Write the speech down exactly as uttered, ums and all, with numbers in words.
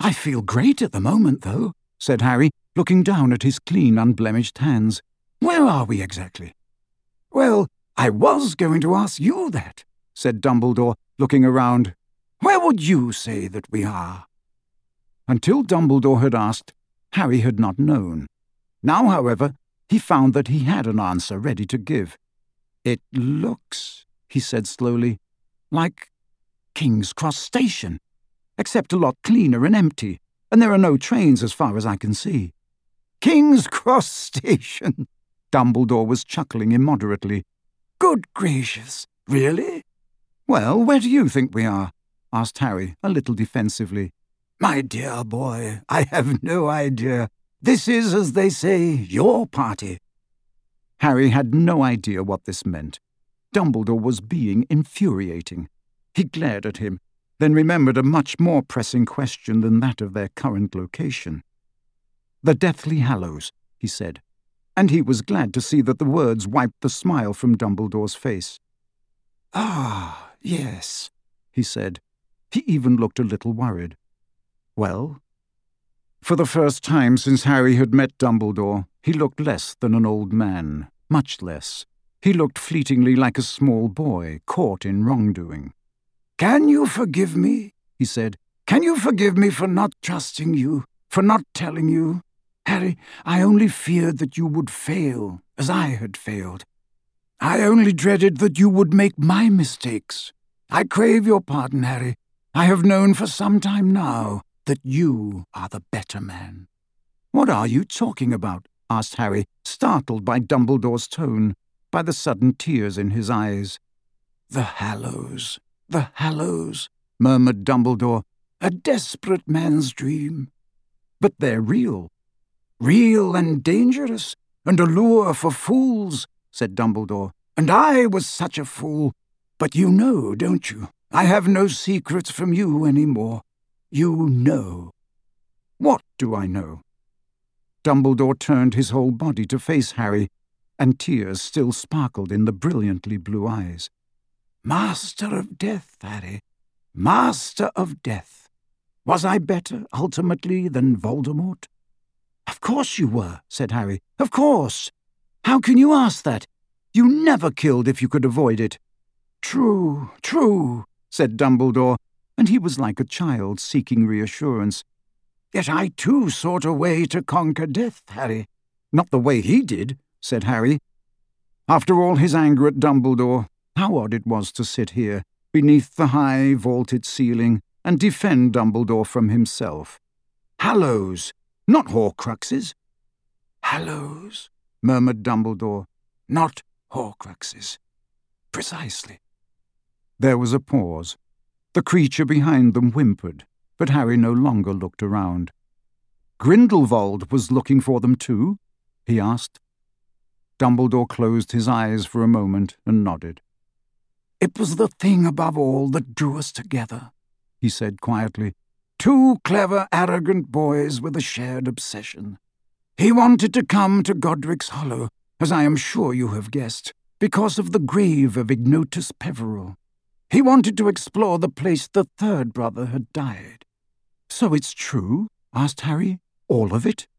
"I feel great at the moment, though," said Harry, looking down at his clean, unblemished hands. "Where are we exactly?" "Well, I was going to ask you that," said Dumbledore, looking around. "Where would you say that we are?" Until Dumbledore had asked, Harry had not known. Now, however, he found that he had an answer ready to give. "It looks," he said slowly, "like King's Cross Station, except a lot cleaner and empty, and there are no trains as far as I can see." "King's Cross Station!" Dumbledore was chuckling immoderately. "Good gracious, really?" "Well, where do you think we are?" asked Harry, a little defensively. "My dear boy, I have no idea. This is, as they say, your party." Harry had no idea what this meant. Dumbledore was being infuriating. He glared at him, then remembered a much more pressing question than that of their current location. "The Deathly Hallows," he said, and he was glad to see that the words wiped the smile from Dumbledore's face. "Ah, yes," he said. He even looked a little worried. "Well?" For the first time since Harry had met Dumbledore, he looked less than an old man, much less. He looked fleetingly like a small boy caught in wrongdoing. "Can you forgive me?" he said. "Can you forgive me for not trusting you, for not telling you? Harry, I only feared that you would fail, as I had failed. I only dreaded that you would make my mistakes. I crave your pardon, Harry. I have known for some time now that you are the better man." "What are you talking about?" asked Harry, startled by Dumbledore's tone, by the sudden tears in his eyes. "The Hallows, the Hallows," murmured Dumbledore. "A desperate man's dream." "But they're real." "Real and dangerous, and a lure for fools," said Dumbledore. "And I was such a fool. But you know, don't you? I have no secrets from you any more. You know." "What do I know?" Dumbledore turned his whole body to face Harry, and tears still sparkled in the brilliantly blue eyes. "Master of Death, Harry. Master of Death. Was I better, ultimately, than Voldemort?" "Of course you were," said Harry. "Of course. How can you ask that? You never killed if you could avoid it." "True, true," said Dumbledore, and he was like a child seeking reassurance. "Yet I too sought a way to conquer death, Harry." "Not the way he did," said Harry. After all his anger at Dumbledore, how odd it was to sit here, beneath the high, vaulted ceiling, and defend Dumbledore from himself. "Hallows, not Horcruxes." "Hallows," murmured Dumbledore, "not Horcruxes." "Precisely." There was a pause. The creature behind them whimpered, but Harry no longer looked around. "Grindelwald was looking for them too?" he asked. Dumbledore closed his eyes for a moment and nodded. "It was the thing above all that drew us together," he said quietly. "Two clever, arrogant boys with a shared obsession. He wanted to come to Godric's Hollow, as I am sure you have guessed, because of the grave of Ignotus Peverell. He wanted to explore the place the third brother had died." "So it's true?" asked Harry. "All of it?"